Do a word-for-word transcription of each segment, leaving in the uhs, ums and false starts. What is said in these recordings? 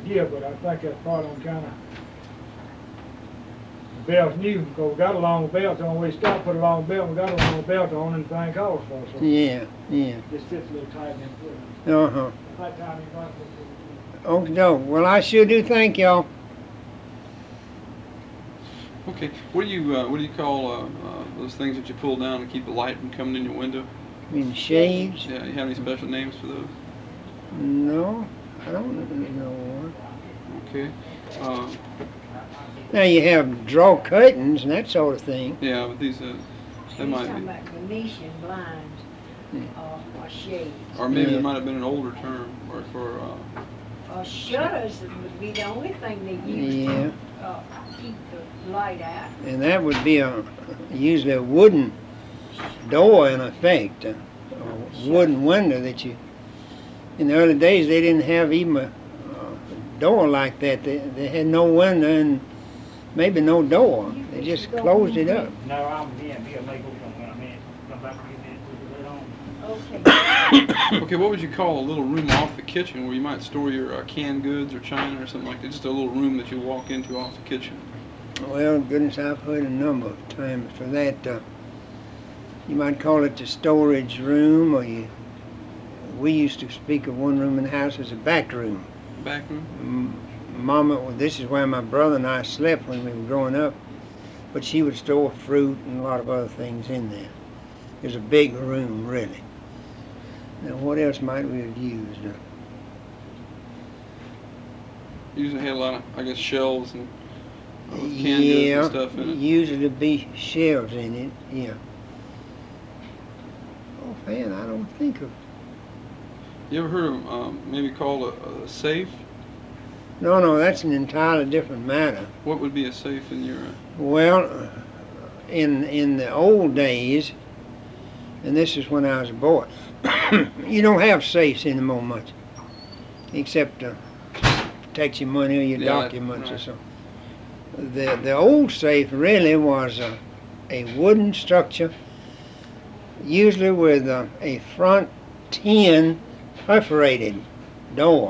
yeah, but I think that's part of them kind of, the belt's new, because we got a long belt on, we stopped, put a long belt, we got a long belt on, and the thing calls for, so. Yeah, yeah. Just fits a little tight in the foot. Uh-huh. That time you got it. Okay, doke. Well, I sure do thank y'all. Okay, what do you uh, what do you call uh, uh, those things that you pull down to keep the light from coming in your window? I mean, shades? Yeah, you have any special names for those? No, I don't know one. Okay. Uh, Now you have draw curtains and that sort of thing. yeah, but these uh, He's that might talking be, about Venetian blinds, Hmm. uh, or shades. or maybe Yeah. there might have been an older term or for. Uh, Or shutters would be the only thing they use Yeah. to, uh, keep the light out. And that would be a usually a wooden door in effect, a, a wooden window that you. In the early days, they didn't have even a, a door like that. They they had no window and maybe no door. They just closed it up. No, I'm being, be a Lego somewhere, I mean, come back with it, put it on. Okay. okay, what would you call a little room off the kitchen where you might store your uh, canned goods or china or something like that? Just a little room that you walk into off the kitchen. Well, goodness, I've heard a number of times for that. Uh, you might call it the storage room, or you. We used to speak of one room in the house as a back room. Back room? M- Mama, well, this is where my brother and I slept when we were growing up, but she would store fruit and a lot of other things in there. It was a big room, really. Now, what else might we have used? Uh, Usually had a lot of, I guess, shelves and uh, canned yeah, goods and stuff in it. usually to be shelves in it, yeah. Oh, man, I don't think of. You ever heard of um, maybe called a, a safe? No, no, that's an entirely different matter. What would be a safe in your? Uh, Well, in in the old days, and this is when I was a boy, you don't have safes anymore much, except to protect your money or your Yeah, documents or right. something. The the old safe really was a, a wooden structure, usually with a, a front tin perforated door.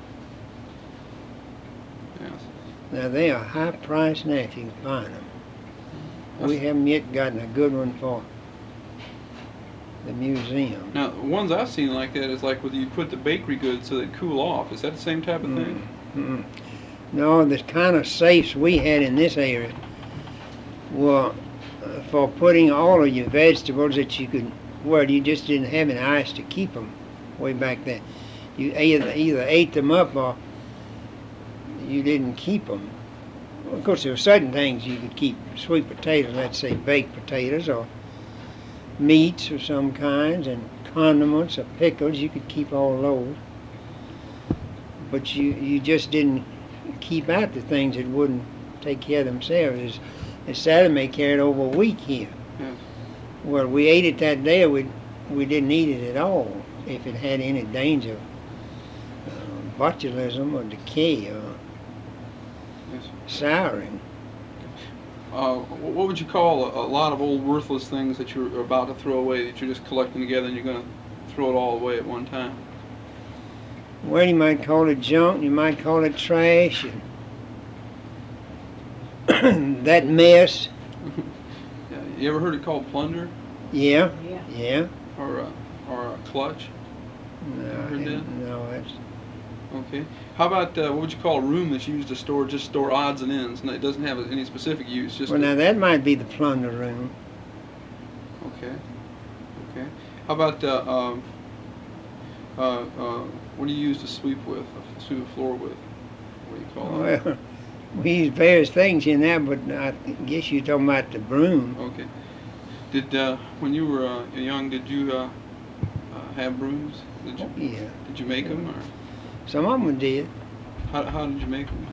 yes. Now they are high priced now if you can find them. We That's- haven't yet gotten a good one for the museum. Now, the ones I've seen like that is like whether you put the bakery goods so they cool off. Is that the same type of thing? Mm-mm. No, the kind of safes we had in this area were uh, for putting all of your vegetables that you could, well, you just didn't have any ice to keep them way back then. You either, either ate them up or you didn't keep them. Of course, there were certain things you could keep, sweet potatoes, let's say baked potatoes, or meats of some kinds, and condiments or pickles, you could keep all those. But you, you just didn't keep out the things that wouldn't take care of themselves. As, as Sally may carry it over a week here. Yes. Well, we ate it that day, or we, we didn't eat it at all if it had any danger of uh, botulism or decay or Yes. souring. Uh, wh- what would you call a, a lot of old worthless things that you're about to throw away that you're just collecting together and you're going to throw it all away at one time? Well, you might call it junk, you might call it trash, and that mess. Yeah. You ever heard it called plunder Yeah, Yeah. yeah. or a, or a clutch? No, I Heard that? hadn't- no, that's Okay. How about uh, what would you call a room that's used to store just store odds and ends? And it doesn't have any specific use. Just well. to- Now that might be the plunder room. Okay. Okay. How about uh, um, uh, uh, what do you use to sweep with? uh, Sweep a floor with? What do you call that? Well, we use various things in there, but I guess you're talking about the broom. Okay. Did uh, when you were uh, young, did you uh, uh, have brooms? Did you Yeah, did you make them or some of them did. how how did you make them?